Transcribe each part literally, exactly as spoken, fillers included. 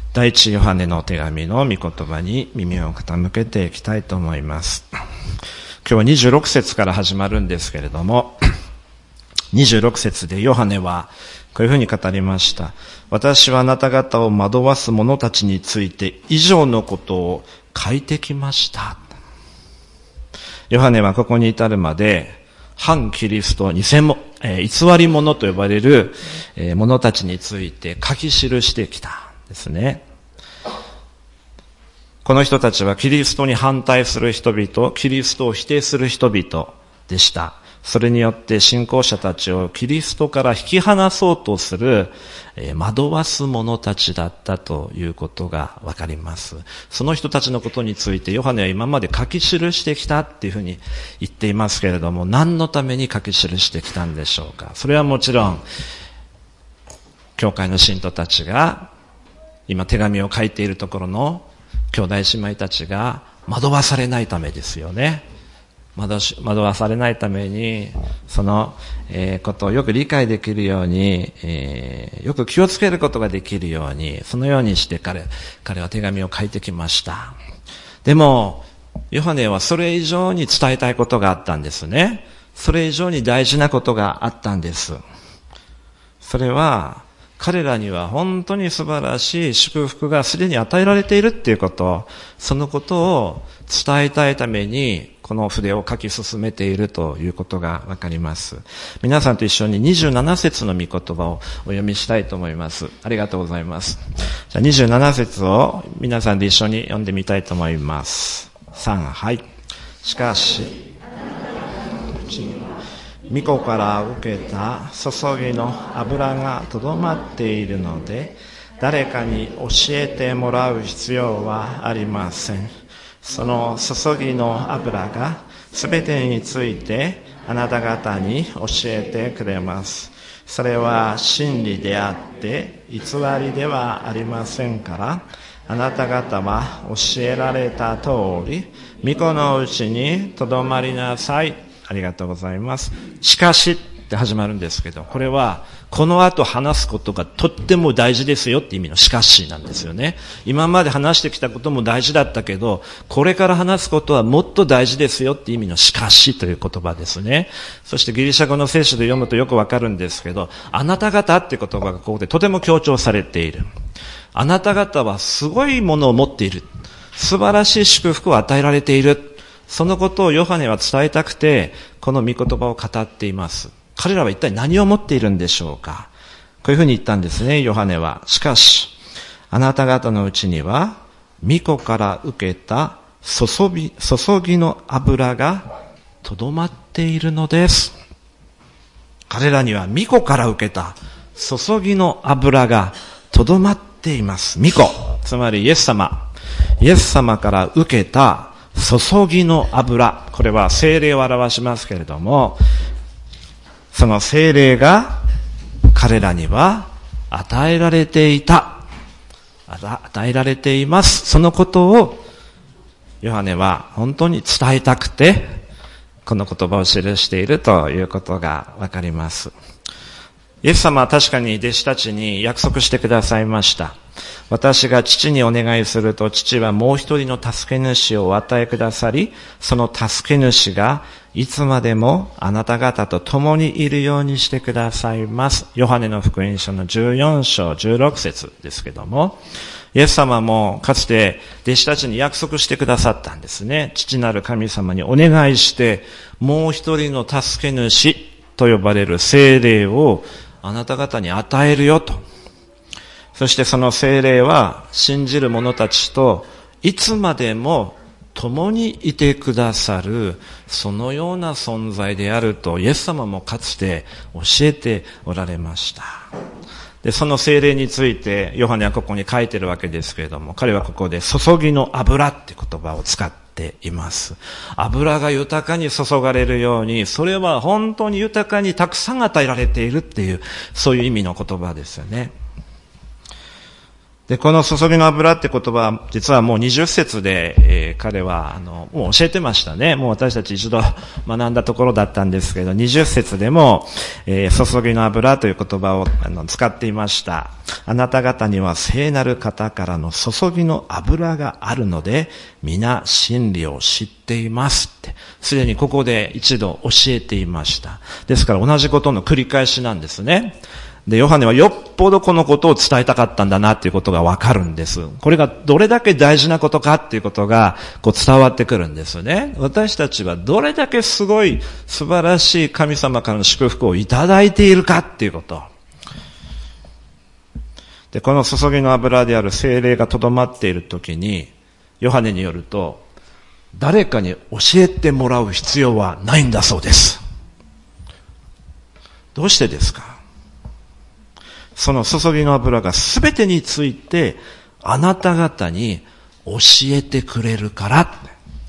第一ヨハネの手紙の御言葉に耳を傾けていきたいと思います。今日はにじゅうろく節から始まるんですけれども、にじゅうろく節でヨハネはこういうふうに語りました。私はあなた方を惑わす者たちについて以上のことを書いてきました。ヨハネはここに至るまで反キリスト、偽も、えー、偽り者と呼ばれる、えー、者たちについて書き記してきたですね。この人たちはキリストに反対する人々、キリストを否定する人々でした。それによって信仰者たちをキリストから引き離そうとする、えー、惑わす者たちだったということがわかります。その人たちのことについてヨハネは今まで書き記してきたっていうふうに言っていますけれども、何のために書き記してきたんでしょうか。それはもちろん教会の信徒たちが今手紙を書いているところの兄弟姉妹たちが惑わされないためですよね。惑わされないためにその、えー、ことをよく理解できるように、えー、よく気をつけることができるように、そのようにして彼彼は手紙を書いてきました。でもヨハネはそれ以上に伝えたいことがあったんですね。それ以上に大事なことがあったんです。それは彼らには本当に素晴らしい祝福がすでに与えられているっていうこと、そのことを伝えたいためにこの筆を書き進めているということがわかります。皆さんと一緒ににじゅうなな節の御言葉をお読みしたいと思います。ありがとうございます。じゃあにじゅうなな節を皆さんで一緒に読んでみたいと思います。さん、はい。しかし御子から受けた注ぎの油がとどまっているので、誰かに教えてもらう必要はありません。その注ぎの油がすべてについてあなた方に教えてくれます。それは真理であって偽りではありませんから、あなた方は教えられた通り御子のうちにとどまりなさい。ありがとうございます。しかしって始まるんですけど、これはこの後話すことがとっても大事ですよって意味のしかしなんですよね。今まで話してきたことも大事だったけど、これから話すことはもっと大事ですよって意味のしかしという言葉ですね。そしてギリシャ語の聖書で読むとよくわかるんですけど、あなた方って言葉がここでとても強調されている。あなた方はすごいものを持っている。素晴らしい祝福を与えられている。そのことをヨハネは伝えたくて、この御言葉を語っています。彼らは一体何を持っているんでしょうか。こういうふうに言ったんですね、ヨハネは。しかし、あなた方のうちには、御子から受けた注ぎ、注ぎの油がとどまっているのです。彼らには御子から受けた注ぎの油がとどまっています。御子、つまりイエス様。イエス様から受けた注ぎの油、これは聖霊を表しますけれども、その聖霊が彼らには与えられていた、与えられています。そのことをヨハネは本当に伝えたくてこの言葉を記しているということがわかります。イエス様は確かに弟子たちに約束してくださいました。私が父にお願いすると、父はもう一人の助け主をお与えくださり、その助け主がいつまでもあなた方と共にいるようにしてくださいます。ヨハネの福音書のじゅうよん章じゅうろく節ですけども、イエス様もかつて弟子たちに約束してくださったんですね。父なる神様にお願いして、もう一人の助け主と呼ばれる聖霊をあなた方に与えるよと。そしてその聖霊は信じる者たちといつまでも共にいてくださる、そのような存在であるとイエス様もかつて教えておられました。で、その聖霊についてヨハネはここに書いてるわけですけれども、彼はここで注ぎの油って言葉を使っています。油が豊かに注がれるように、それは本当に豊かにたくさん与えられているっていう、そういう意味の言葉ですよね。 で、この注ぎの油って言葉は、実はもうにじゅっ節で、えー、彼は、あの、もう教えてましたね。もう私たち一度学んだところだったんですけど、にじゅっ節でも、えー、注ぎの油という言葉をあの使っていました。あなた方には聖なる方からの注ぎの油があるので、皆真理を知っていますって、すでにここで一度教えていました。ですから同じことの繰り返しなんですね。で、ヨハネはよっぽどこのことを伝えたかったんだなっていうことがわかるんです。これがどれだけ大事なことかっていうことがこう伝わってくるんですね。私たちはどれだけすごい素晴らしい神様からの祝福をいただいているかっていうこと。で、この注ぎの油である聖霊がとどまっているときに、ヨハネによると、誰かに教えてもらう必要はないんだそうです。どうしてですか？その注ぎの油がすべてについてあなた方に教えてくれるから。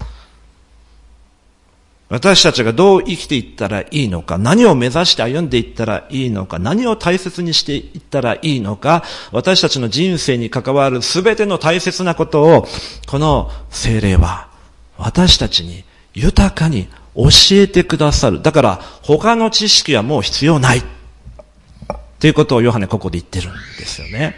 私たちがどう生きていったらいいのか、何を目指して歩んでいったらいいのか、何を大切にしていったらいいのか、私たちの人生に関わるすべての大切なことを、この聖霊は私たちに豊かに教えてくださる。だから他の知識はもう必要ない。ということをヨハネここで言ってるんですよね。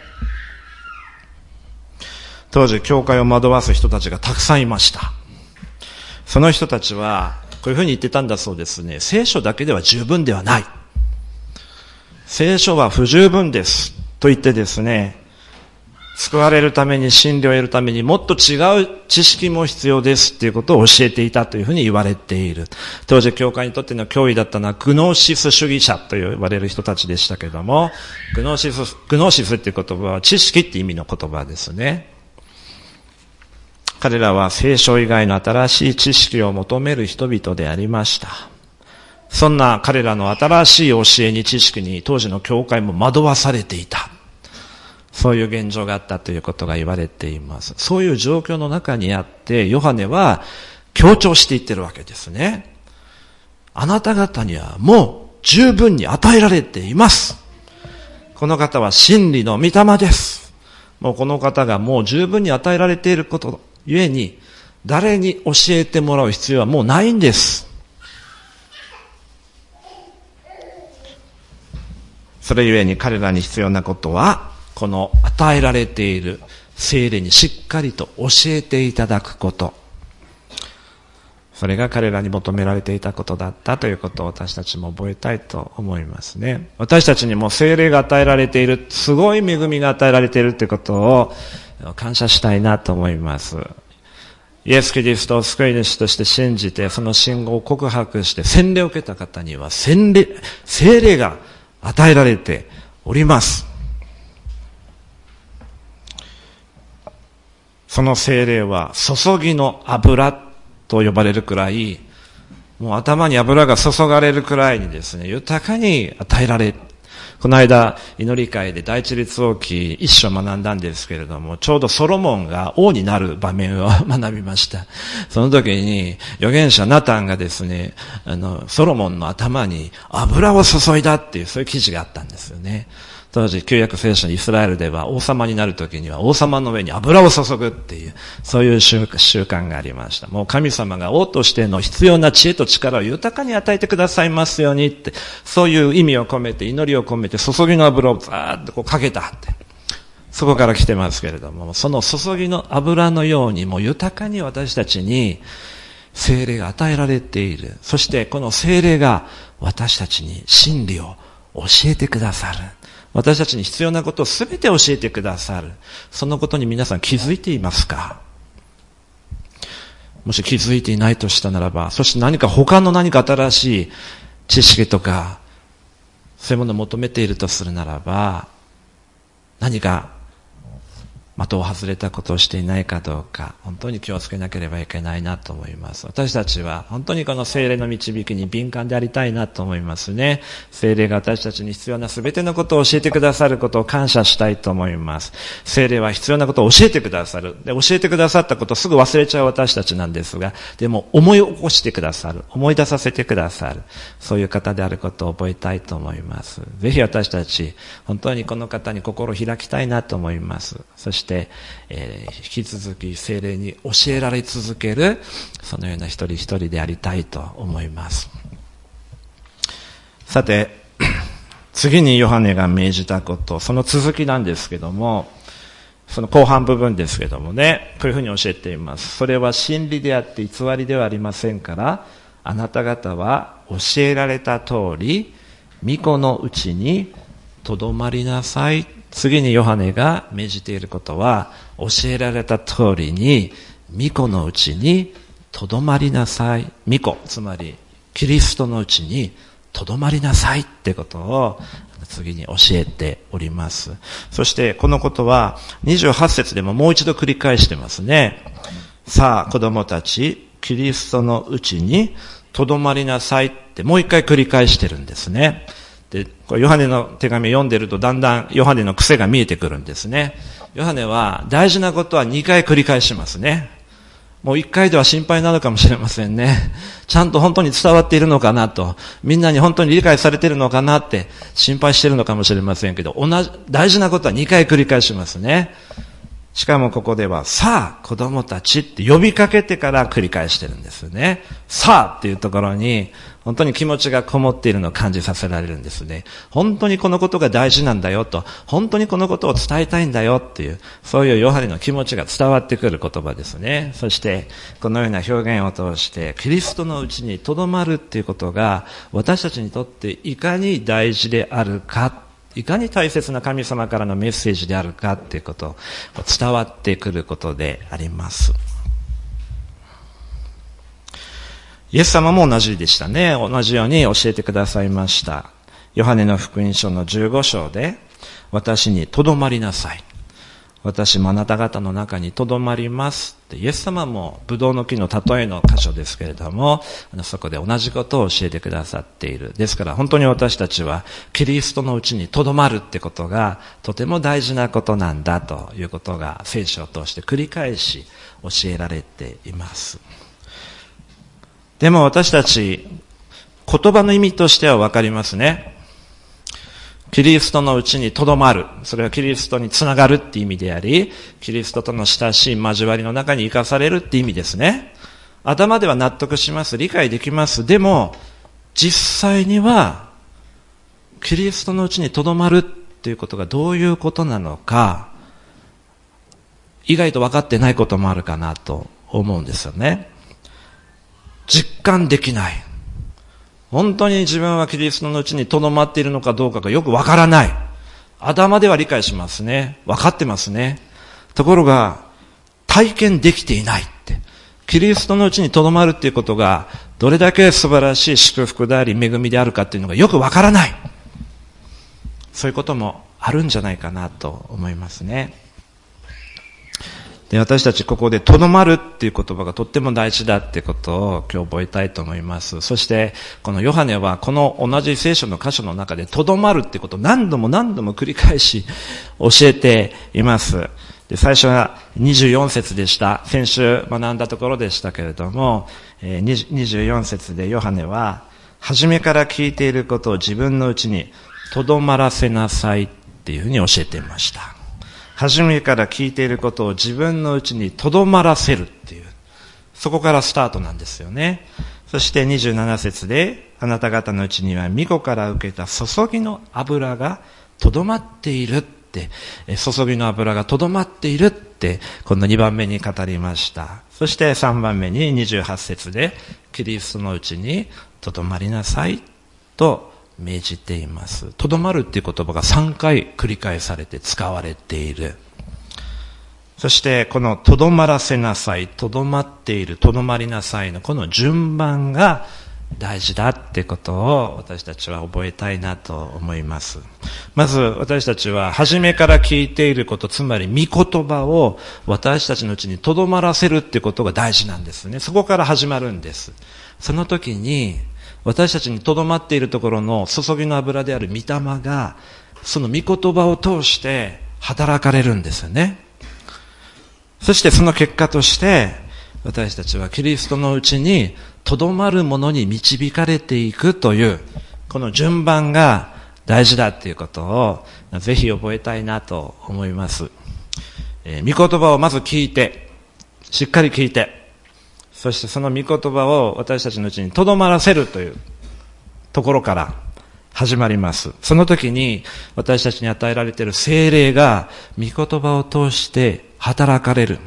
当時教会を惑わす人たちがたくさんいました。その人たちはこういうふうに言ってたんだそうですね。聖書だけでは十分ではない。聖書は不十分です。と言ってですね、救われるために真理を得るためにもっと違う知識も必要ですっていうことを教えていたというふうに言われている。当時教会にとっての脅威だったのはグノーシス主義者と呼ばれる人たちでしたけども、グノーシス、グノーシスっていう言葉は知識って意味の言葉ですね。彼らは聖書以外の新しい知識を求める人々でありました。そんな彼らの新しい教えに知識に当時の教会も惑わされていた。そういう現状があったということが言われています。そういう状況の中にあって、ヨハネは強調していってるわけですね。あなた方にはもう十分に与えられています。この方は真理の御霊です。もうこの方がもう十分に与えられていることゆえに、誰に教えてもらう必要はもうないんです。それゆえに彼らに必要なことは、この与えられている聖霊にしっかりと教えていただくこと。それが彼らに求められていたことだったということを私たちも覚えたいと思いますね。私たちにも聖霊が与えられている、すごい恵みが与えられているということを感謝したいなと思います。イエス・キリストを救い主として信じて、その信号を告白して洗礼を受けた方には洗礼、聖霊が与えられております。その聖霊は注ぎの油と呼ばれるくらい、もう頭に油が注がれるくらいにですね、豊かに与えられ、この間祈り会で第一律王記一章学んだんですけれども、ちょうどソロモンが王になる場面を学びました。その時に預言者ナタンがですね、あのソロモンの頭に油を注いだっていうそういう記事があったんですよね。当時旧約聖書のイスラエルでは王様になるときには王様の上に油を注ぐっていうそういう習慣がありました。もう神様が王としての必要な知恵と力を豊かに与えてくださいますようにって、そういう意味を込めて祈りを込めて注ぎの油をザーッとこうかけたって、そこから来てますけれども、その注ぎの油のようにも豊かに私たちに聖霊が与えられている。そしてこの聖霊が私たちに真理を教えてくださる。私たちに必要なことをすべて教えてくださる。そのことに皆さん気づいていますか？もし気づいていないとしたならば、そして何か他の何か新しい知識とか、そういうものを求めているとするならば、何か的を外れたことをしていないかどうか、本当に気をつけなければいけないなと思います。私たちは本当にこの聖霊の導きに敏感でありたいなと思いますね。聖霊が私たちに必要なすべてのことを教えてくださることを感謝したいと思います。聖霊は必要なことを教えてくださる。で、教えてくださったことをすぐ忘れちゃう私たちなんですが、でも思い起こしてくださる。思い出させてくださる。そういう方であることを覚えたいと思います。ぜひ私たち、本当にこの方に心を開きたいなと思います。そして、えー、引き続き聖霊に教えられ続ける、そのような一人一人でありたいと思います。さて、次にヨハネが命じたこと、その続きなんですけども、その後半部分ですけどもね、こういうふうに教えています。それは真理であって偽りではありませんから、あなた方は教えられた通り、御子のうちにとどまりなさい。次にヨハネが命じていることは、教えられた通りに、御子のうちにとどまりなさい。御子、つまりキリストのうちにとどまりなさいってことを次に教えております。そしてこのことはにじゅうはち節でももう一度繰り返してますね。さあ子供たち、キリストのうちにとどまりなさいってもう一回繰り返してるんですね。で、これヨハネの手紙を読んでるとだんだんヨハネの癖が見えてくるんですね。ヨハネは大事なことはにかい繰り返しますね。もういっかいでは心配なのかもしれませんね。ちゃんと本当に伝わっているのかなと、みんなに本当に理解されているのかなって心配しているのかもしれませんけど、同じ、大事なことはにかい繰り返しますね。しかもここでは、さあ子供たちって呼びかけてから繰り返してるんですね。さあっていうところに、本当に気持ちがこもっているのを感じさせられるんですね。本当にこのことが大事なんだよと、本当にこのことを伝えたいんだよっていう、そういうヨハネの気持ちが伝わってくる言葉ですね。そして、このような表現を通して、キリストのうちにとどまるっていうことが、私たちにとっていかに大事であるか、いかに大切な神様からのメッセージであるかっていうことを伝わってくることであります。イエス様も同じでしたね。同じように教えてくださいました。ヨハネの福音書のじゅうご章で、私にとどまりなさい。私もあなた方の中にとどまりますって、イエス様もブドウの木の例えの箇所ですけれども、あのそこで同じことを教えてくださっている。ですから本当に私たちはキリストのうちにとどまるってことがとても大事なことなんだということが聖書を通して繰り返し教えられています。でも私たち言葉の意味としてはわかりますね。キリストのうちにとどまる。それはキリストにつながるって意味であり、キリストとの親しい交わりの中に生かされるって意味ですね。頭では納得します。理解できます。でも、実際には、キリストのうちにとどまるっていうことがどういうことなのか、意外と分かってないこともあるかなと思うんですよね。実感できない。本当に自分はキリストのうちに留まっているのかどうかがよくわからない。頭では理解しますね。わかってますね。ところが、体験できていないって。キリストのうちに留まるっていうことが、どれだけ素晴らしい祝福であり、恵みであるかっていうのがよくわからない。そういうこともあるんじゃないかなと思いますね。で、私たちここでとどまるっていう言葉がとっても大事だってことを今日覚えたいと思います。そして、このヨハネはこの同じ聖書の箇所の中でとどまるってことを何度も何度も繰り返し教えています。で、最初はにじゅうよん節でした。先週学んだところでしたけれども、えー、にじゅうよん節でヨハネは、初めから聞いていることを自分のうちにとどまらせなさいっていうふうに教えていました。初めから聞いていることを自分のうちにとどまらせるっていう、そこからスタートなんですよね。そしてにじゅうなな節で、あなた方のうちには御子から受けた注ぎの油がとどまっているって、注ぎの油がとどまっているって、このにばんめに語りました。そしてさんばんめににじゅうはち節で、キリストのうちにとどまりなさいと命じています。とどまるっていう言葉がさんかい繰り返されて使われている。そしてこのとどまらせなさい、とどまっている、とどまりなさいのこの順番が大事だってことを私たちは覚えたいなと思います。まず私たちは初めから聞いていること、つまり御言葉を私たちのうちに留まらせるってことが大事なんですね。そこから始まるんです。その時に私たちに留まっているところの注ぎの油である御霊がその御言葉を通して働かれるんですよね。そしてその結果として私たちはキリストのうちにとどまるものに導かれていくというこの順番が大事だっていうことをぜひ覚えたいなと思います。えー、御言葉をまず聞いて、しっかり聞いて、そしてその御言葉を私たちのうちにとどまらせるというところから始まります。その時に私たちに与えられている聖霊が御言葉を通して働かれる。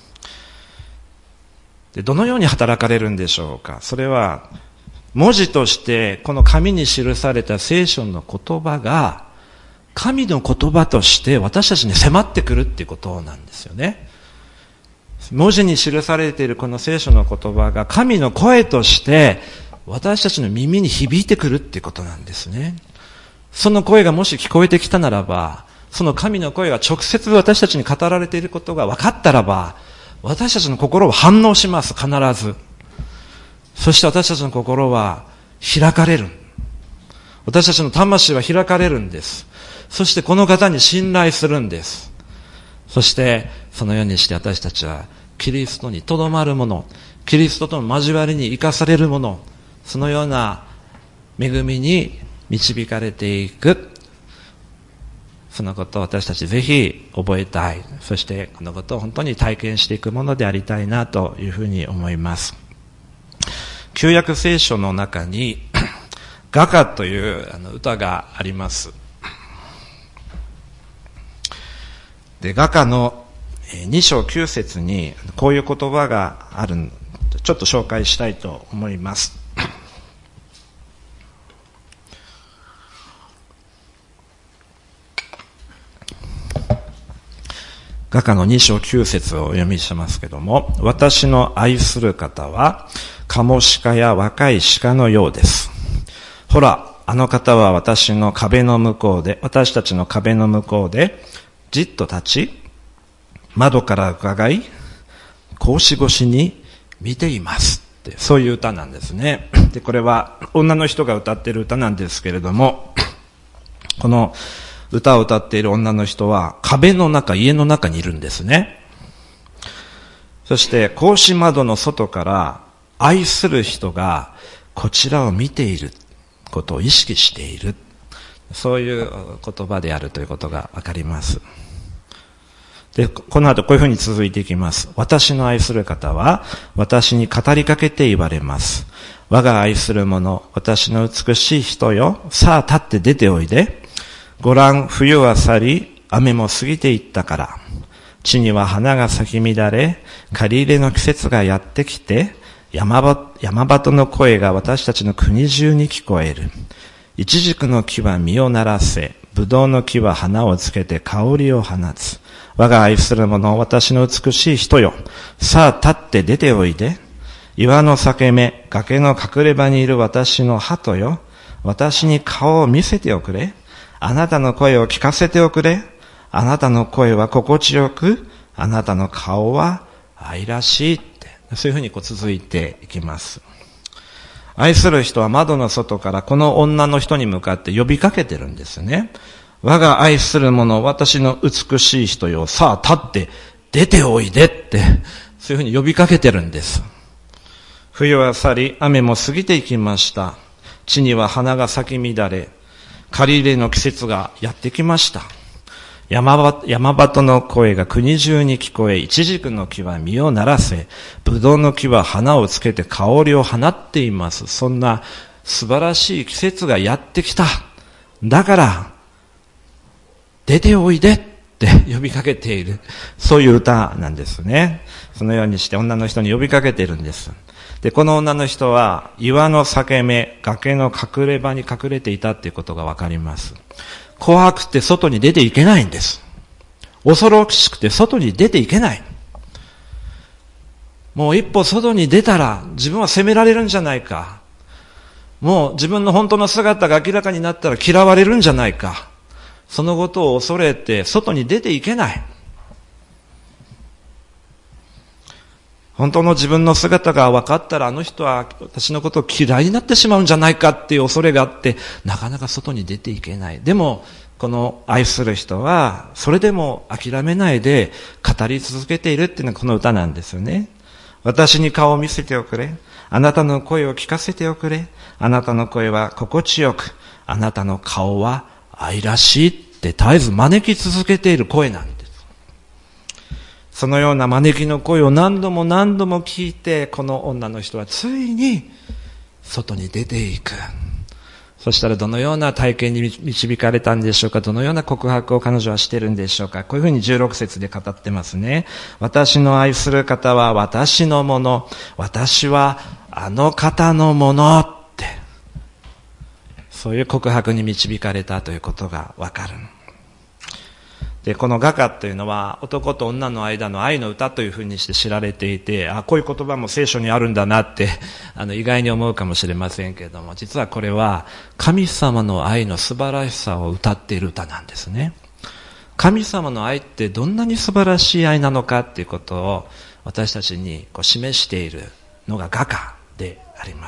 で、どのように働かれるんでしょうか。それは文字としてこの紙に記された聖書の言葉が神の言葉として私たちに迫ってくるっていうことなんですよね。文字に記されているこの聖書の言葉が神の声として私たちの耳に響いてくるっていうことなんですね。その声がもし聞こえてきたならば、その神の声が直接私たちに語られていることが分かったらば、私たちの心は反応します、必ず。そして私たちの心は開かれる。私たちの魂は開かれるんです。そしてこの方に信頼するんです。そしてそのようにして私たちはキリストにとどまるもの、キリストとの交わりに生かされるもの、そのような恵みに導かれていく。そのことを私たちぜひ覚えたい。そしてこのことを本当に体験していくものでありたいなというふうに思います。旧約聖書の中に雅歌というあの歌があります。で、雅歌のに章きゅう節にこういう言葉がある。ちょっと紹介したいと思います。雅歌のに章きゅう節をお読みしますけども、私の愛する方はカモシカや若い鹿のようです。ほら、あの方は私の壁の向こうで、私たちの壁の向こうでじっと立ち、窓から伺い、格子越しに見ていますって、そういう歌なんですね。で、これは女の人が歌っている歌なんですけれども、この歌を歌っている女の人は壁の中、家の中にいるんですね。そして格子窓の外から愛する人がこちらを見ていることを意識している、そういう言葉であるということがわかります。で、この後こういうふうに続いていきます。私の愛する方は私に語りかけて言われます。我が愛する者、私の美しい人よ、さあ立って出ておいで。ご覧、冬は去り、雨も過ぎていったから。地には花が咲き乱れ、借り入れの季節がやってきて、山ば、山鳩の声が私たちの国中に聞こえる。イチジクの木は実をならせ、ブドウの木は花をつけて香りを放つ。我が愛する者、私の美しい人よ。さあ立って出ておいで。岩の裂け目、崖の隠れ場にいる私の鳩よ。私に顔を見せておくれ。あなたの声を聞かせておくれ。あなたの声は心地よく、あなたの顔は愛らしいって、そういうふうにこう続いていきます。愛する人は窓の外からこの女の人に向かって呼びかけてるんですね。我が愛する者、私の美しい人よ、さあ立って出ておいでって、そういうふうに呼びかけてるんです。冬は去り、雨も過ぎていきました。地には花が咲き乱れ、借り入れの季節がやってきました。山ば、山鳩の声が国中に聞こえ、イチジクの木は実をならせ、ブドウの木は花をつけて香りを放っています。そんな素晴らしい季節がやってきた。だから、出ておいでって呼びかけている。そういう歌なんですね。そのようにして女の人に呼びかけているんです。で、この女の人は岩の裂け目、崖の隠れ場に隠れていたっていうことがわかります。怖くて外に出ていけないんです。恐ろしくて外に出ていけない。もう一歩外に出たら自分は責められるんじゃないか。 もう自分の本当の姿が明らかになったら嫌われるんじゃないか。そのことを恐れて外に出ていけない。本当の自分の姿が分かったらあの人は私のことを嫌いになってしまうんじゃないかっていう恐れがあって、なかなか外に出ていけない。でも、この愛する人は、それでも諦めないで語り続けているっていうのがこの歌なんですよね。私に顔を見せておくれ。あなたの声を聞かせておくれ。あなたの声は心地よく。あなたの顔は愛らしいって絶えず招き続けている声なんです。そのような招きの声を何度も何度も聞いて、この女の人はついに外に出ていく。そしたらどのような体験に導かれたんでしょうか。どのような告白を彼女はしているんでしょうか。こういうふうにじゅうろく節で語ってますね。私の愛する方は私のもの。私はあの方のものって。そういう告白に導かれたということがわかる。で、この雅歌というのは男と女の間の愛の歌というふうにして知られていて、あ、こういう言葉も聖書にあるんだなってあの意外に思うかもしれませんけれども、実はこれは神様の愛の素晴らしさを歌っている歌なんですね。神様の愛ってどんなに素晴らしい愛なのかっていうことを私たちにこう示しているのが雅歌であります。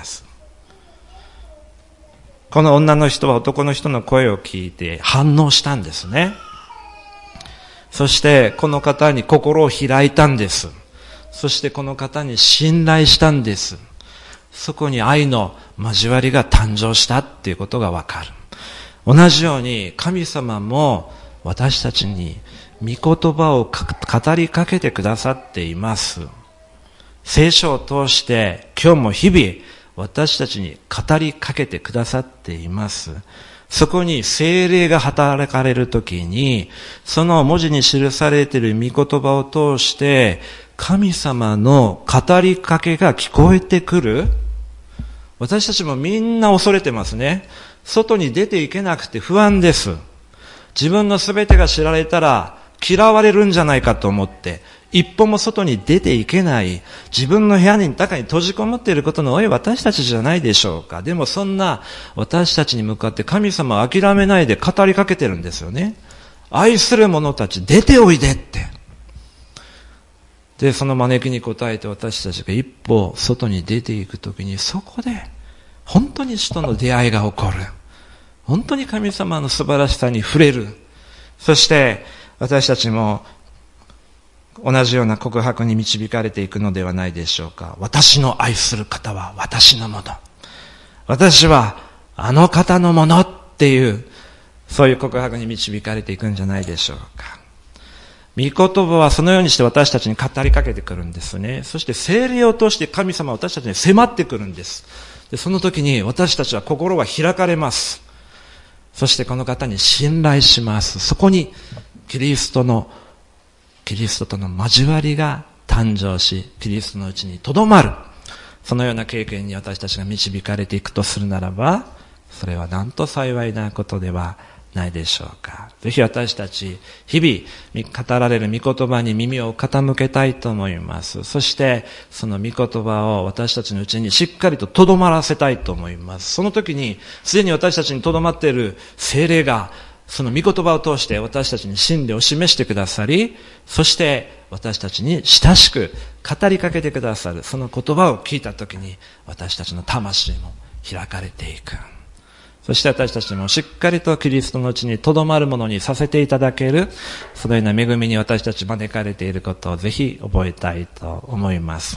この女の人は男の人の声を聞いて反応したんですね。そしてこの方に心を開いたんです。そしてこの方に信頼したんです。そこに愛の交わりが誕生したっていうことがわかる。同じように神様も私たちに御言葉を語りかけてくださっています。聖書を通して今日も日々私たちに語りかけてくださっています。そこに聖霊が働かれるときに、その文字に記されている御言葉を通して、神様の語りかけが聞こえてくる。私たちもみんな恐れてますね。外に出ていけなくて不安です。自分のすべてが知られたら嫌われるんじゃないかと思って、一歩も外に出ていけない、自分の部屋に中に閉じこもっていることの多い私たちじゃないでしょうか。でもそんな私たちに向かって神様は諦めないで語りかけてるんですよね。愛する者たち出ておいでって。で、その招きに応えて私たちが一歩外に出ていくときに、そこで本当に主との出会いが起こる。本当に神様の素晴らしさに触れる。そして私たちも同じような告白に導かれていくのではないでしょうか。私の愛する方は私のもの。私はあの方のものっていう、そういう告白に導かれていくんじゃないでしょうか。御言葉はそのようにして私たちに語りかけてくるんですね。そして聖霊を通して神様は私たちに迫ってくるんです。で、その時に私たちは心は開かれます。そしてこの方に信頼します。そこにキリストのキリストとの交わりが誕生し、キリストのうちにとどまる。そのような経験に私たちが導かれていくとするならば、それはなんと幸いなことではないでしょうか。ぜひ私たち、日々語られる御言葉に耳を傾けたいと思います。そして、その御言葉を私たちのうちにしっかりととどまらせたいと思います。その時に、すでに私たちにとどまっている聖霊が、その御言葉を通して私たちに真理を示してくださり、そして私たちに親しく語りかけてくださる、その言葉を聞いたときに私たちの魂も開かれていく。そして私たちもしっかりとキリストのうちにとどまるものにさせていただける、そのような恵みに私たち招かれていることをぜひ覚えたいと思います。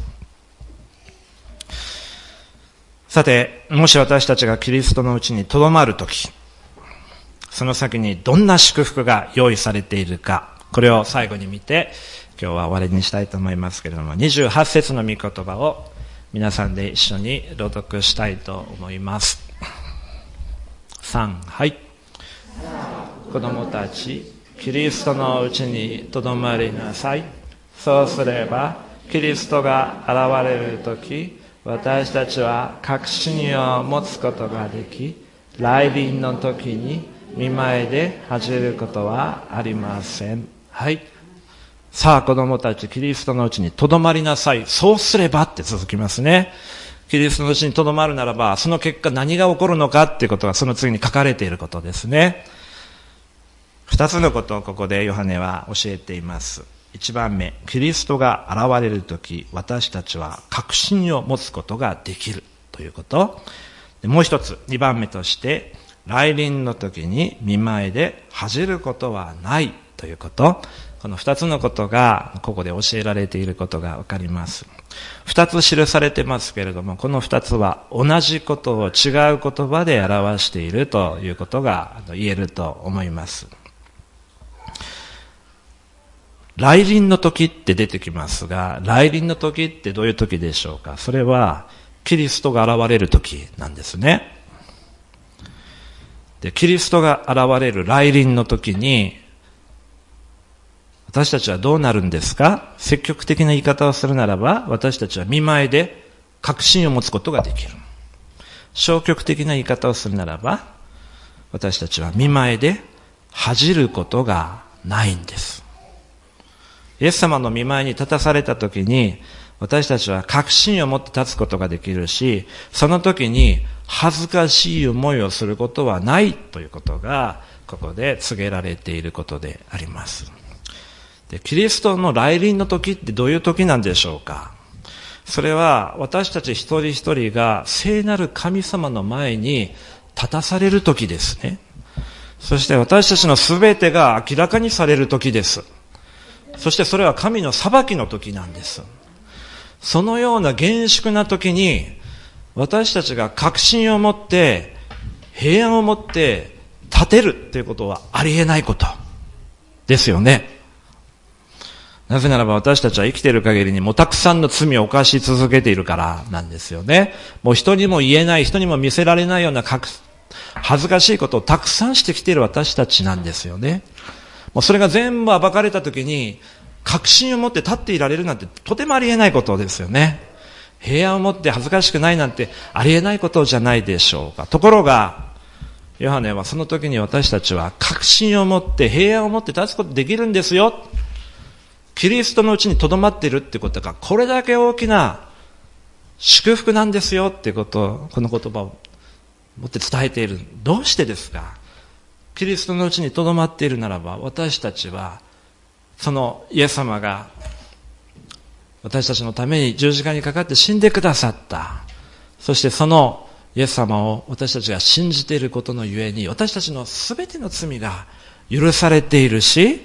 さて、もし私たちがキリストのうちにとどまるとき、その先にどんな祝福が用意されているか、これを最後に見て今日は終わりにしたいと思いますけれども、にじゅうはち節の御言葉を皆さんで一緒に朗読したいと思います。さん、はい。子供たち、キリストのうちにとどまりなさい。そうすればキリストが現れるとき、私たちは確信を持つことができ、来臨の時に見前で恥じることはありません。はい。さあ子供たち、キリストのうちにとどまりなさい。そうすればって続きますね。 キリストのうちにとどまるならば、その結果何が起こるのかっていうことがその次に書かれていることですね。二つのことをここでヨハネは教えています。一番目、キリストが現れるとき、私たちは確信を持つことができるということ。でもう一つ、二番目として、来臨の時に見前で恥じることはないということ。この二つのことがここで教えられていることがわかります。二つ記されてますけれども、この二つは同じことを違う言葉で表しているということが言えると思います。来臨の時って出てきますが、来臨の時ってどういう時でしょうか。それはキリストが現れる時なんですね。で、キリストが現れる来臨の時に、私たちはどうなるんですか？積極的な言い方をするならば、私たちは見前で確信を持つことができる。消極的な言い方をするならば、私たちは見前で恥じることがないんです。イエス様の見前に立たされた時に、私たちは確信を持って立つことができるし、その時に恥ずかしい思いをすることはないということが、ここで告げられていることであります。で、キリストの来臨の時ってどういう時なんでしょうか。それは私たち一人一人が聖なる神様の前に立たされる時ですね。そして私たちのすべてが明らかにされる時です。そしてそれは神の裁きの時なんです。そのような厳粛な時に私たちが確信を持って平安を持って立てるということはありえないことですよね。なぜならば私たちは生きている限りにもうたくさんの罪を犯し続けているからなんですよね。もう人にも言えない、人にも見せられないような恥ずかしいことをたくさんしてきている私たちなんですよね。もうそれが全部暴かれた時に確信を持って立っていられるなんてとてもありえないことですよね。平安を持って恥ずかしくないなんてありえないことじゃないでしょうか。ところがヨハネはその時に私たちは確信を持って平安を持って立つことできるんですよ。キリストのうちに留まっているってことがこれだけ大きな祝福なんですよってことを、この言葉を持って伝えている。どうしてですか？キリストのうちに留まっているならば、私たちはそのイエス様が私たちのために十字架にかかって死んでくださった。そしてそのイエス様を私たちが信じていることのゆえに、私たちのすべての罪が許されているし、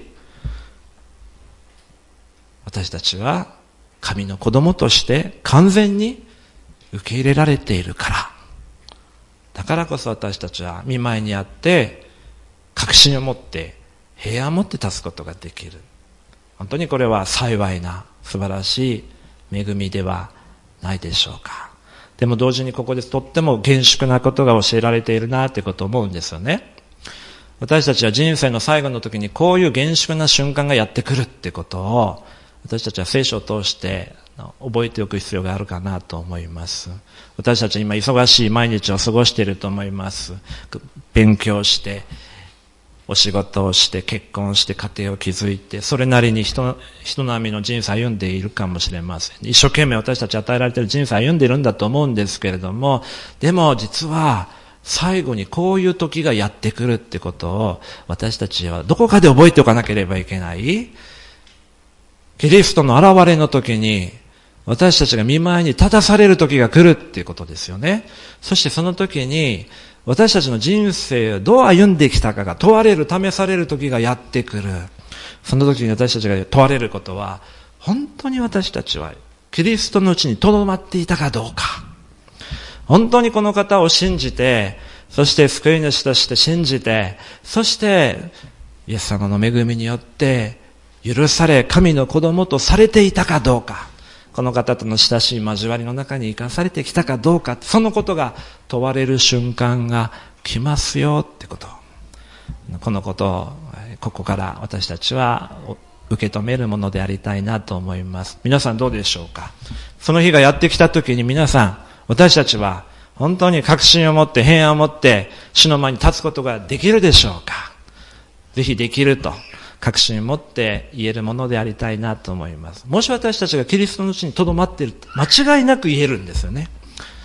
私たちは神の子供として完全に受け入れられているから。だからこそ私たちは御前にあって確信を持って平安を持って立つことができる。本当にこれは幸いな素晴らしい恵みではないでしょうか。でも同時にここでとっても厳粛なことが教えられているなということを思うんですよね。私たちは人生の最後の時にこういう厳粛な瞬間がやってくるってことを私たちは聖書を通して覚えておく必要があるかなと思います。私たちは今忙しい毎日を過ごしていると思います。勉強してお仕事をして結婚して家庭を築いてそれなりに 人, 人並みの人生を歩んでいるかもしれません。一生懸命私たち与えられている人生を歩んでいるんだと思うんですけれども、でも実は最後にこういう時がやってくるってことを私たちはどこかで覚えておかなければいけない。キリストの現れの時に私たちが御前に立たされる時が来るっていうことですよね。そしてその時に私たちの人生をどう歩んできたかが問われる、試される時がやってくる。その時に私たちが問われることは、本当に私たちはキリストのうちに留まっていたかどうか。本当にこの方を信じて、そして救い主として信じて、そしてイエス様の恵みによって許され、神の子供とされていたかどうか。この方との親しい交わりの中に生かされてきたかどうか、そのことが問われる瞬間が来ますよってこと。このことをここから私たちは受け止めるものでありたいなと思います。皆さんどうでしょうか。その日がやってきた時に皆さん、私たちは本当に確信を持って平安を持って主の前に立つことができるでしょうか。ぜひできると確信を持って言えるものでありたいなと思います。もし私たちがキリストのうちに留まっていると間違いなく言えるんですよね。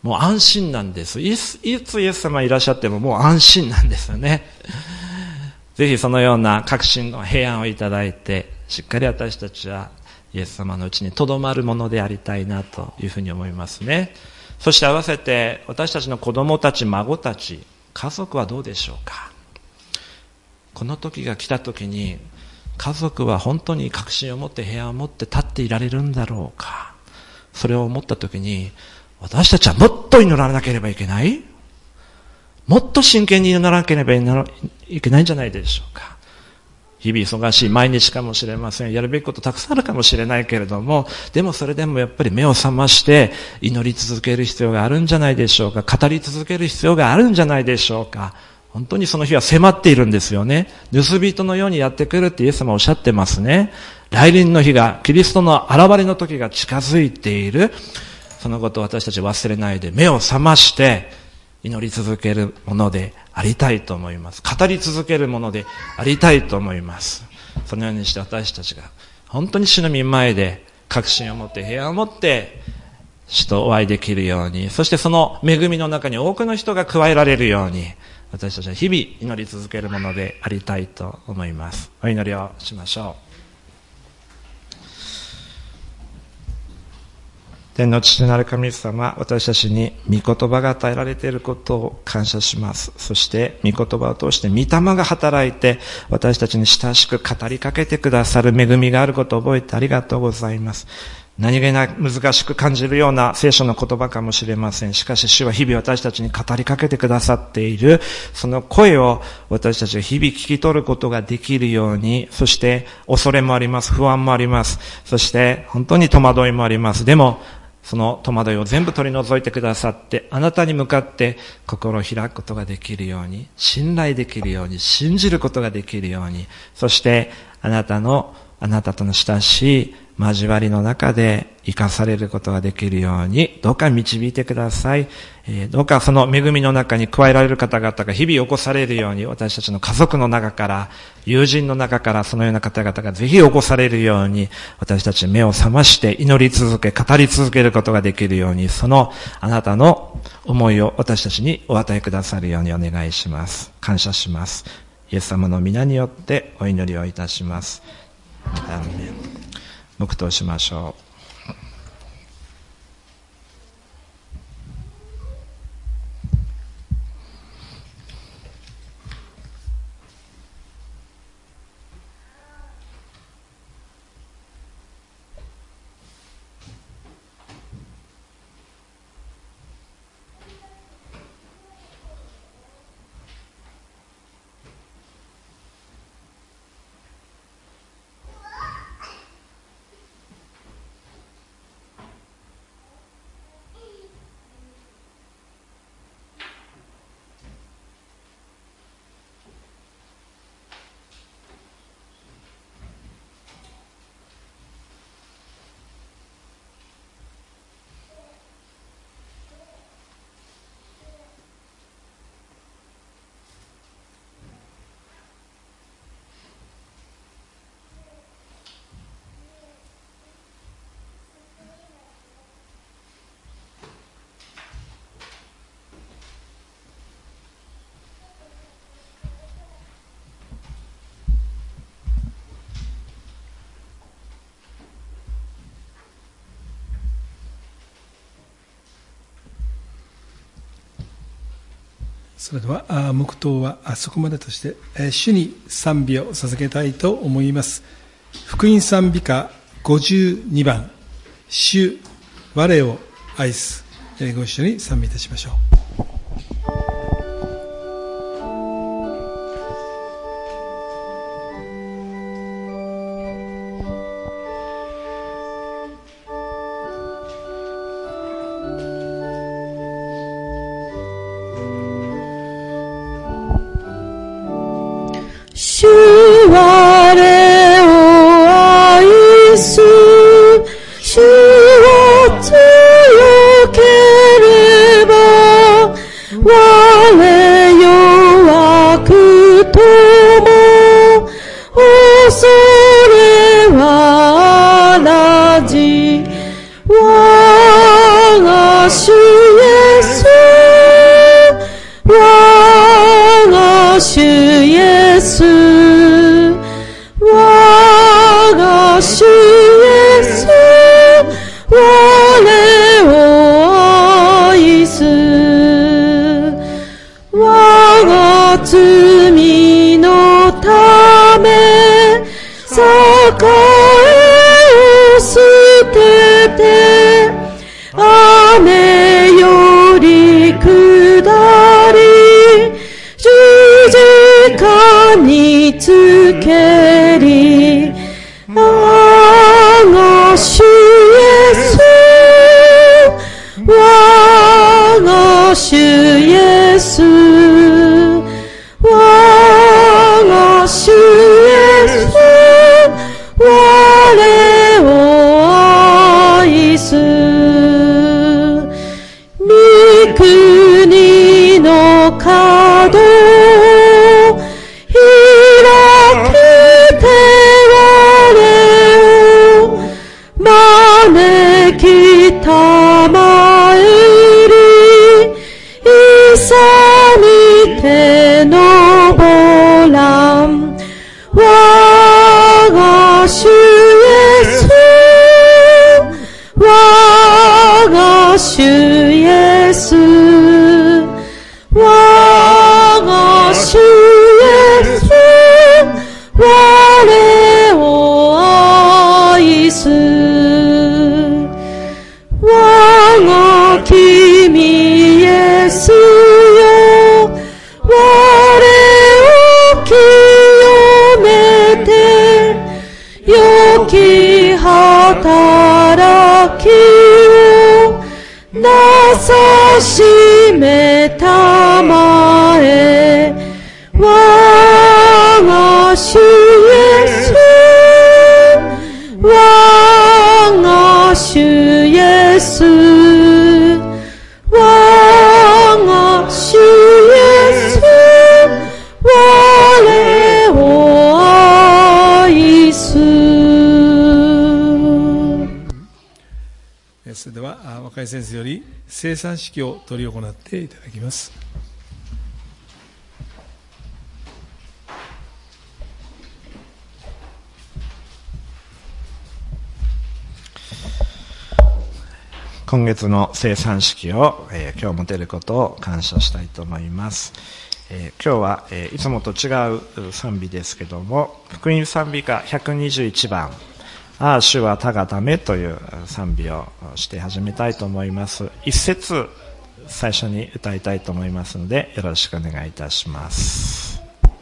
もう安心なんです。いつ、いつイエス様いらっしゃってももう安心なんですよね。ぜひそのような確信の平安をいただいて、しっかり私たちはイエス様のうちに留まるものでありたいなというふうに思いますね。そして合わせて私たちの子供たち、孫たち、家族はどうでしょうか。この時が来た時に、家族は本当に確信を持って平安を持って立っていられるんだろうか。それを思った時に、私たちはもっと祈らなければいけない？もっと真剣に祈らなければいけないんじゃないでしょうか。日々忙しい毎日かもしれません。やるべきことたくさんあるかもしれないけれども、でもそれでもやっぱり目を覚まして祈り続ける必要があるんじゃないでしょうか。語り続ける必要があるんじゃないでしょうか。本当にその日は迫っているんですよね。盗人のようにやってくるってイエス様おっしゃってますね。来臨の日が、キリストの現れの時が近づいている。そのことを私たち忘れないで目を覚まして祈り続けるものでありたいと思います。語り続けるものでありたいと思います。そのようにして私たちが本当に主の御前で確信を持って平安を持って主とお会いできるように、そしてその恵みの中に多くの人が加えられるように、私たちは日々祈り続けるものでありたいと思います。お祈りをしましょう。天の父なる神様、私たちに御言葉が与えられていることを感謝します。そして御言葉を通して御霊が働いて私たちに親しく語りかけてくださる恵みがあることを覚えてありがとうございます。何気なく難しく感じるような聖書の言葉かもしれません。しかし主は日々私たちに語りかけてくださっているその声を私たちが日々聞き取ることができるように、そして恐れもあります、不安もあります、そして本当に戸惑いもあります。でもその戸惑いを全部取り除いてくださって、あなたに向かって心を開くことができるように、信頼できるように、信じることができるように、そしてあなたのあなたとの親しい交わりの中で生かされることができるように、どうか導いてください。えー、どうかその恵みの中に加えられる方々が日々起こされるように、私たちの家族の中から、友人の中からそのような方々がぜひ起こされるように、私たち目を覚まして祈り続け、語り続けることができるように、そのあなたの思いを私たちにお与えくださるようにお願いします。感謝します。イエス様の皆によってお祈りをいたします。アーメン。黙祷しましょう。 それでは黙祷はそこまでとして、主に賛美を捧げたいと思います。福音賛美歌ごじゅうにばん、主我を愛す。ご一緒に賛美いたしましょう。 主我を愛す、主を強ければ我弱くとも恐れはなじ。我が主イエ主イエス、我を愛す。我が罪のため、栄を捨てて、雨より下り、十字架につけり、我が主イエス、我が主イエス、我が主イエス、我を愛す。御国の角開けて我を招きたまえり、いさにてのぼらん。我が主イエス、我が主イエス、我が主イエス、我を愛す。我が君イエスよ、我を清めて、良き働きをなさしめたまえ。我が主イエス、我が主イエス、我が主イエス、我を愛す。 それでは若い先生より聖餐式を執り行っていただきます。 今月の聖餐式を、えー、今日持てることを感謝したいと思います。えー、今日は、えー、いつもと違う賛美ですけども、福音賛美歌ひゃくにじゅういちばん、ああ主は他がためという賛美をして始めたいと思います。一節最初に歌いたいと思いますので、よろしくお願いいたします。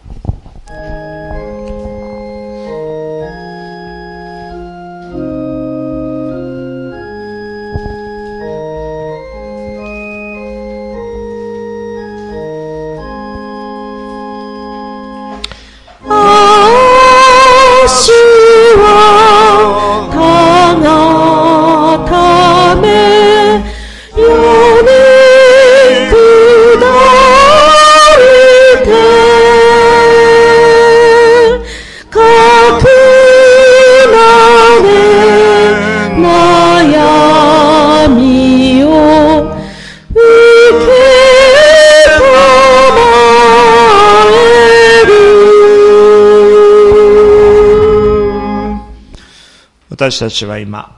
私たちは今、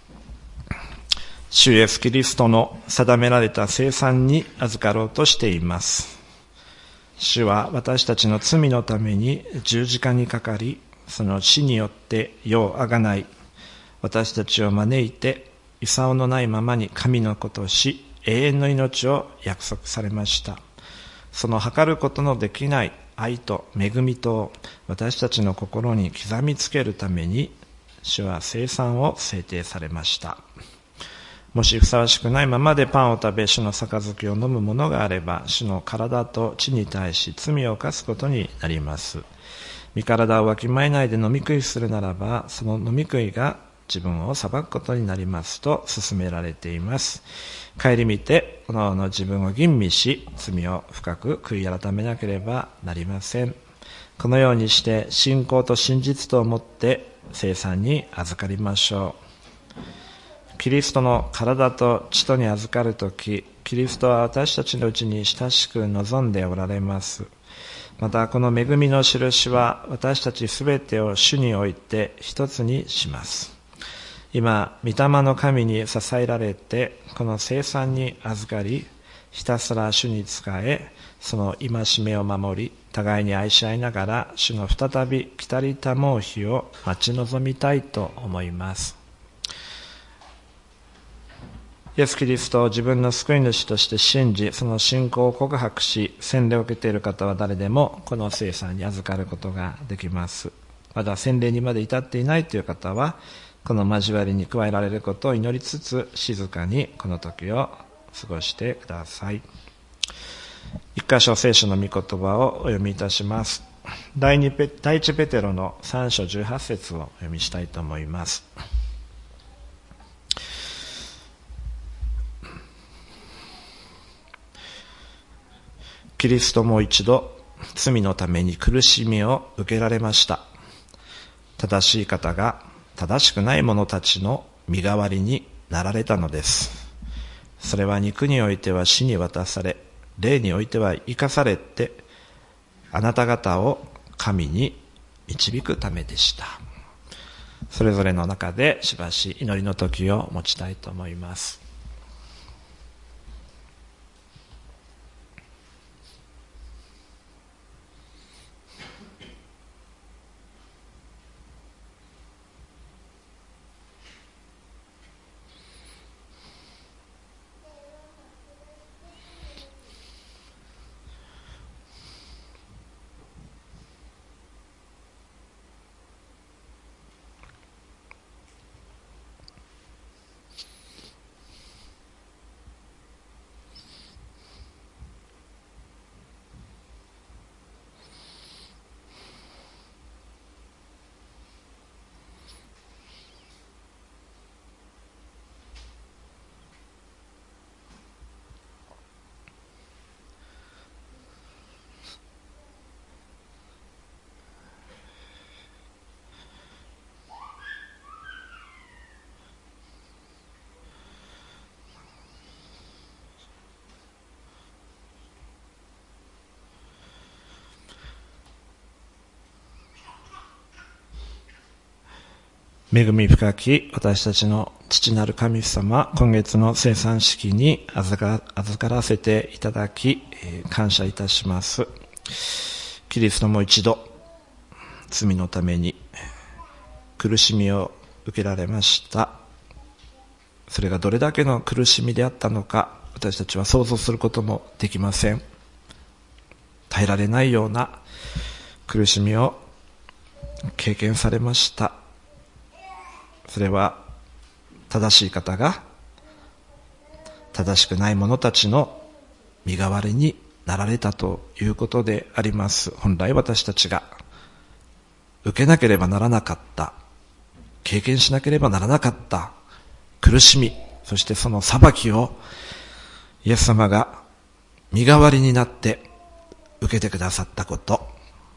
主イエスキリストの定められた聖餐に預かろうとしています。主は私たちの罪のために十字架にかかり、その死によって世をあがない、私たちを招いて、功のないままに神の子とし、永遠の命を約束されました。その計ることのできない愛と恵みと私たちの心に刻みつけるために、主は聖餐を制定されました。もしふさわしくないままでパンを食べ、主の杯を飲むものがあれば、主の体と血に対し罪を犯すことになります。身体をわきまえないで飲み食いするならば、その飲み食いが自分を裁くことになりますと勧められています。顧みて、おのおの自分を吟味し、罪を深く悔い改めなければなりません。このようにして、信仰と真実とをもって聖餐に預かりましょう。キリストの体と血とに預かるとき、キリストは私たちのうちに親しく望んでおられます。 またこの恵みの印は私たちすべてを主において一つにします。今、御霊の神に支えられて、この聖餐に預かり、ひたすら主に仕え、その戒めを守り、互いに愛し合いながら、主の再び来たりたもう日を待ち望みたいと思います。イエス・キリストを自分の救い主として信じ、その信仰を告白し、洗礼を受けている方は誰でも、この聖餐に預かることができます。まだ洗礼にまで至っていないという方は、この交わりに加えられることを祈りつつ、静かにこの時を過ごしてください。一箇所聖書の御言葉をお読みいたします。第二ペ第一ペテロのさん章じゅうはち節をお読みしたいと思います。キリストも一度罪のために苦しみを受けられました。正しい方が正しくない者たちの身代わりになられたのです。それは肉においては死に渡され、霊においては生かされて、あなた方を神に導くためでした。それぞれの中でしばし祈りの時を持ちたいと思います。恵み深き私たちの父なる神様、今月の聖餐式に預か、預からせていただき、感謝いたします。キリストも一度罪のために苦しみを受けられました。それがどれだけの苦しみであったのか、私たちは想像することもできません。耐えられないような苦しみを経験されました。それは正しい方が正しくない者たちの身代わりになられたということであります。本来私たちが受けなければならなかった、経験しなければならなかった苦しみ、そしてその裁きをイエス様が身代わりになって受けてくださったこと。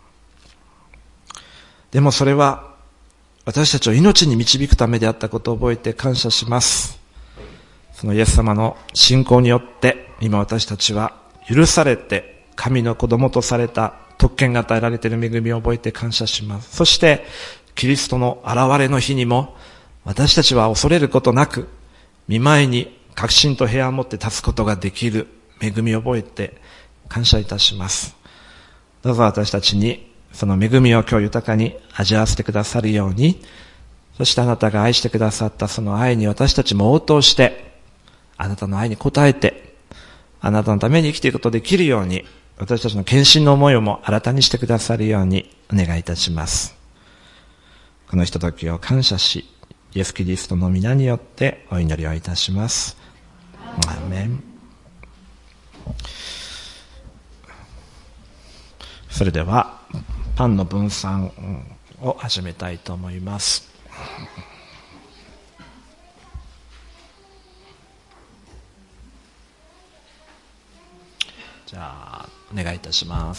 でもそれは私たちを命に導くためであったことを覚えて感謝します。そのイエス様の信仰によって今私たちは許されて神の子供とされた特権が与えられている恵みを覚えて感謝します。そしてキリストの現れの日にも私たちは恐れることなく御前に確信と平安を持って立つことができる恵みを覚えて感謝いたします。どうぞ私たちにその恵みを今日豊かに味わわせてくださるように、そしてあなたが愛してくださったその愛に私たちも応答して、あなたの愛に応えて、あなたのために生きていくことができるように、私たちの献身の思いをも新たにしてくださるようにお願いいたします。このひとときを感謝し、イエス・キリストの皆によってお祈りをいたします。アーメン。それではパンの分散を始めたいと思います。じゃあお願いいたします。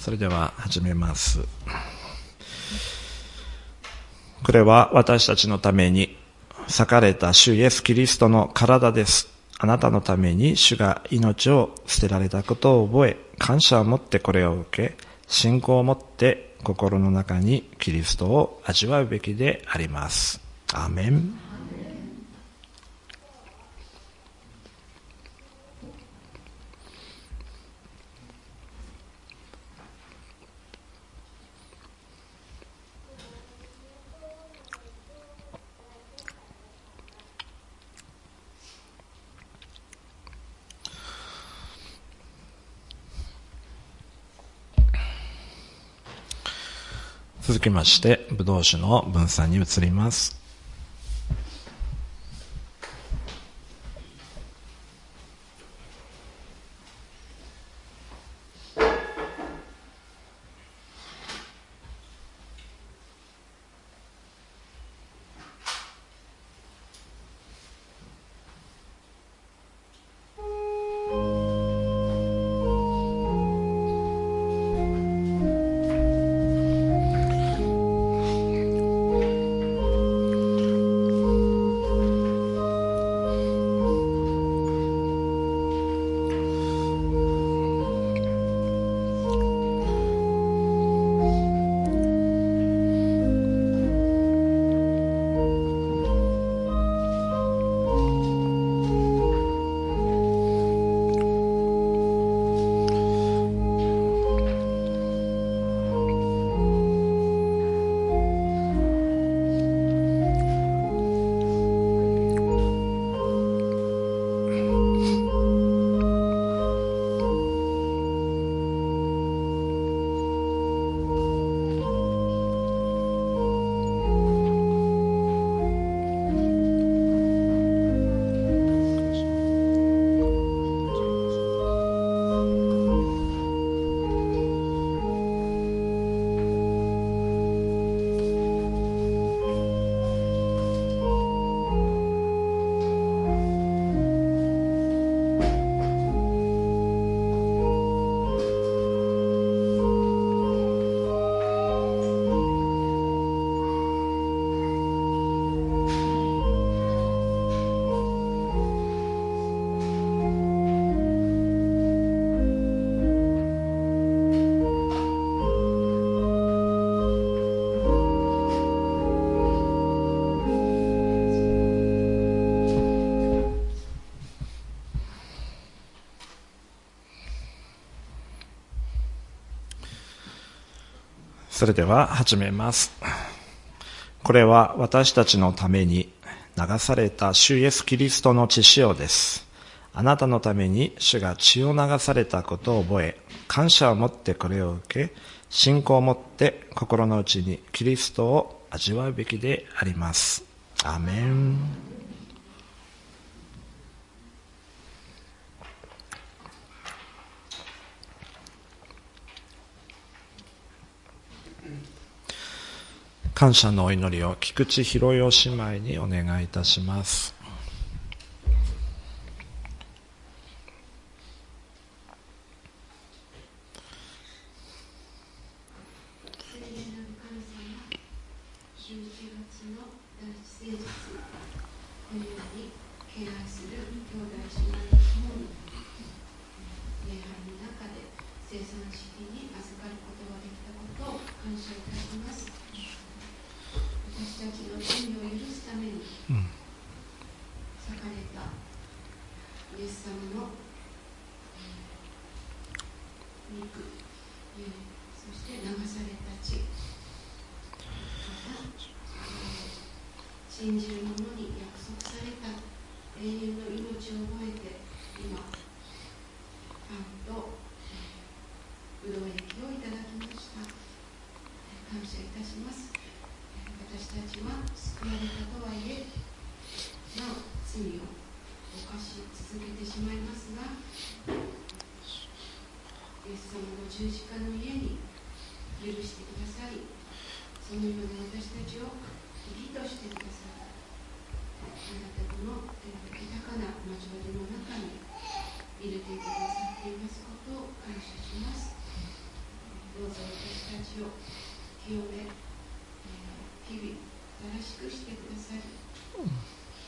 それでは始めます。これは私たちのために裂かれた主イエス・キリストの体です。あなたのために主が命を捨てられたことを覚え、感謝を持ってこれを受け、信仰を持って心の中にキリストを味わうべきであります。アーメン。続きまして、ブドウ酒の分散に移ります。それでは始めます。これは私たちのために流された主イエス・キリストの血潮です。あなたのために主が血を流されたことを覚え、感謝を持ってこれを受け、信仰を持って心の内にキリストを味わうべきであります。アーメン。感謝のお祈りを菊池博代姉妹にお願いいたします。 信じる者に約束された永遠の命を覚えて、今、パンとぶどう液をいただきました。感謝いたします。私たちは救われたとはいえ、なお罪を犯し続けてしまいますが、イエス様の十字架の家に許してくださり、そのような私たちを義としてくださったあなたとの豊かな交わりの中に入れてくださっていますことを感謝します。 どうぞ私たちを清め、えー、日々正しくしてくださり、えー、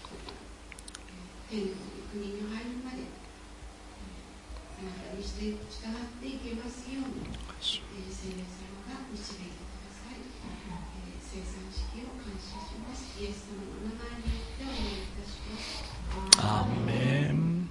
天の御国に入るまで、えー、あなたにして従っていけますように、えー、聖霊様が導いてください。えー、聖餐式を感謝します。イエス様の名前によってお願いいたします。 アーメン。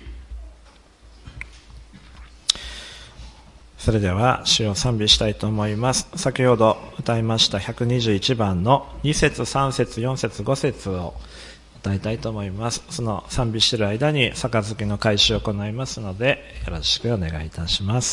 それでは主を賛美したいと思います。先ほど歌いましたひゃくにじゅういちばんのに節さん節よん節ご節を歌いたいと思います。その賛美している間に杯の開始を行いますのでよろしくお願いいたします。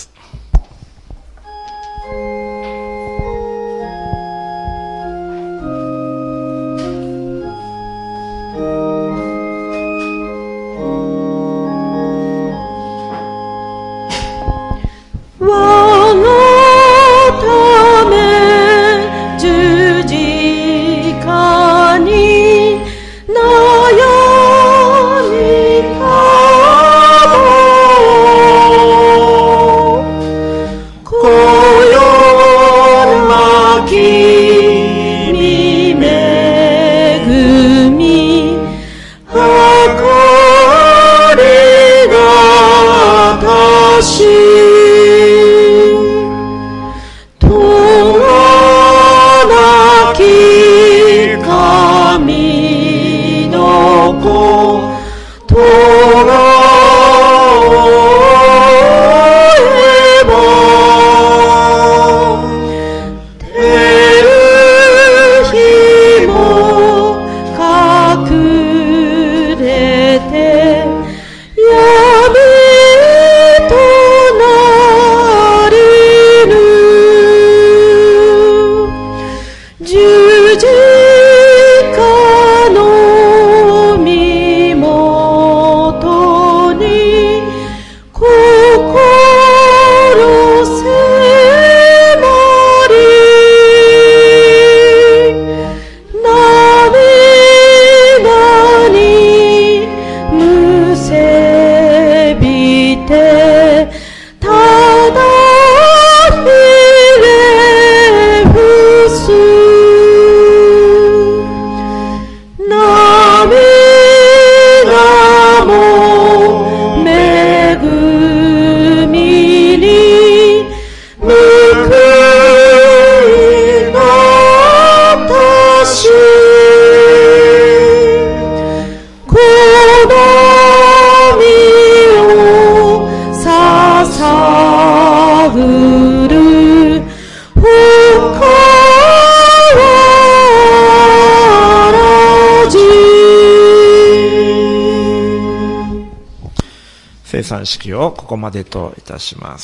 聖餐式をここまでといたします。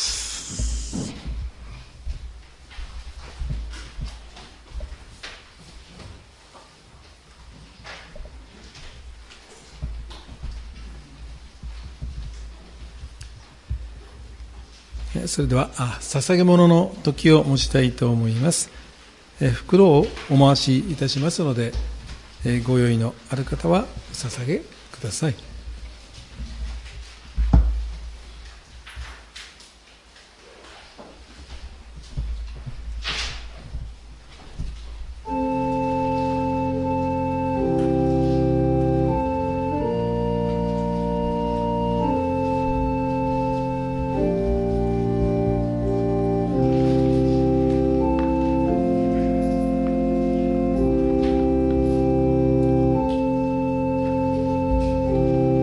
それではあ捧げ物の時を持ちたいと思います。え袋をお回しいたしますので、えご用意のある方はお捧げください。 「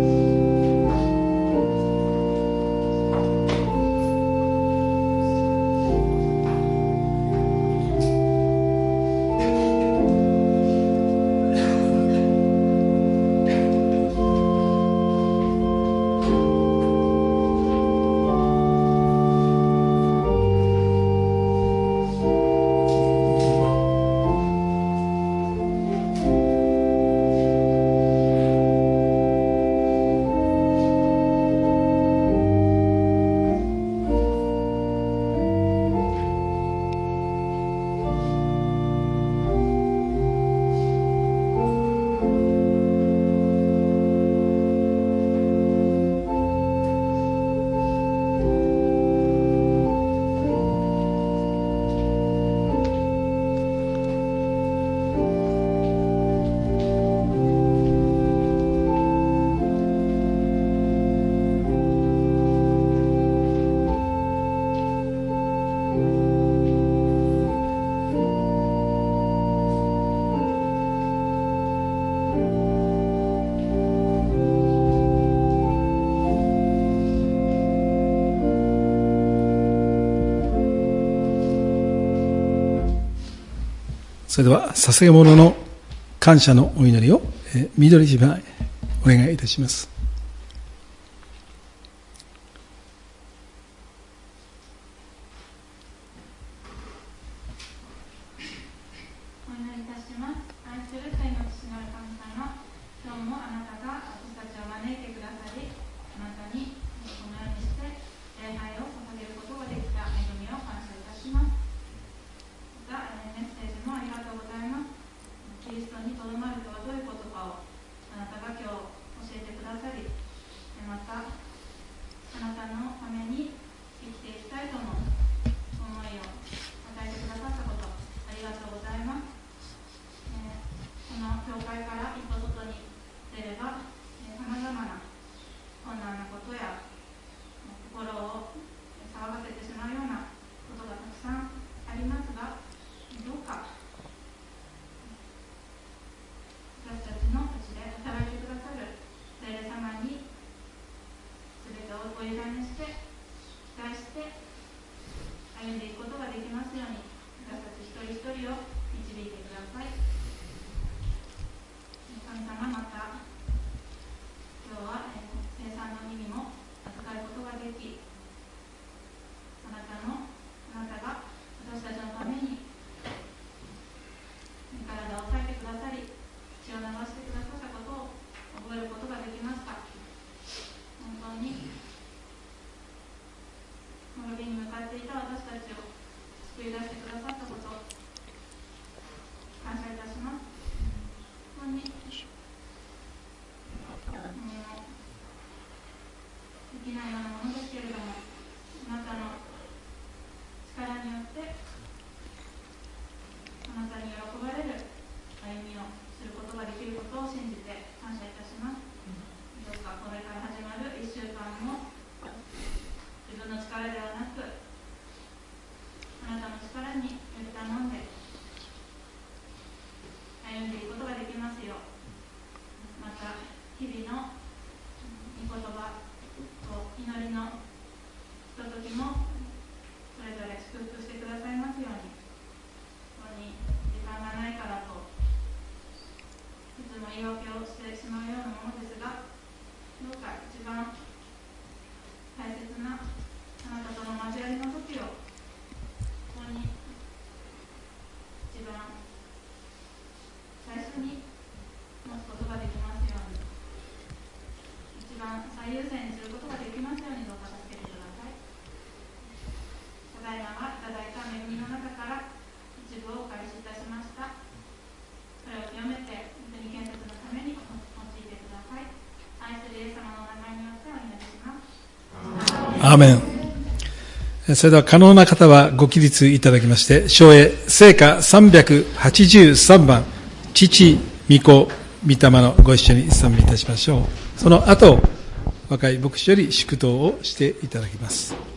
それでは捧げ物の感謝のお祈りを、えー、緑島へお願いいたします。アーメン。それでは可能な方はご起立いただきまして、唱詠聖歌さんびゃくはちじゅうさんばん、父、御子、御霊のご一緒に賛美いたしましょう。その後、若い牧師より祝祷をしていただきます。